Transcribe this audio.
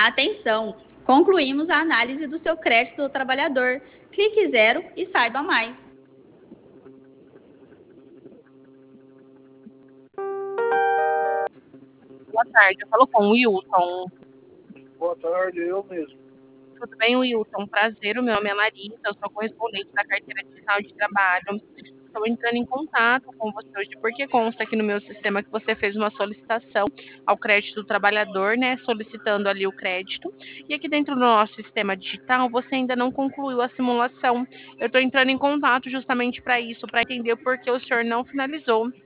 Atenção! Concluímos a análise do seu crédito do trabalhador. Clique zero e saiba mais. Boa tarde, eu falo com o Wilton. Boa tarde, eu mesmo. Tudo bem, Wilton? Prazer, o meu nome é Larissa, eu sou correspondente da carteira digital de trabalho. Estou entrando em contato com você hoje porque consta aqui no meu sistema que você fez uma solicitação ao crédito do trabalhador, né? Solicitando ali o crédito. E aqui dentro do nosso sistema digital, você ainda não concluiu a simulação. Eu estou entrando em contato justamente para isso, para entender por que o senhor não finalizou